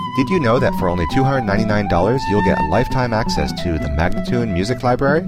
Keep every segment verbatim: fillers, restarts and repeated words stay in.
Did you know that for only two hundred ninety-nine dollars you'll get lifetime access to the Magnatune Music Library?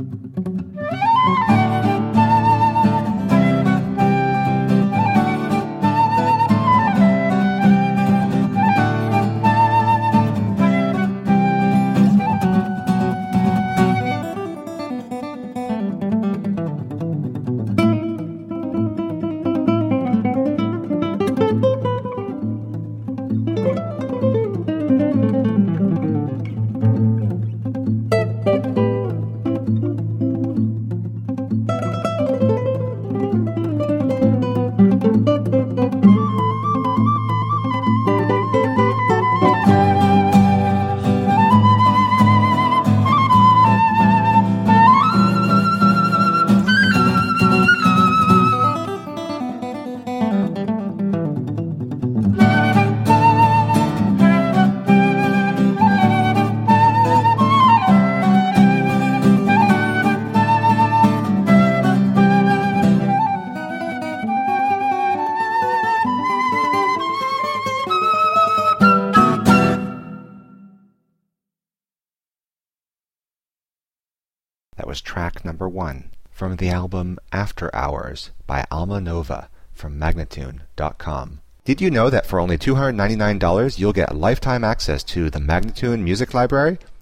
That was track number one from the album After Hours by Alma Nova from Magnatune dot com. Did you know that for only two hundred ninety-nine dollars you'll get lifetime access to the Magnatune Music Library?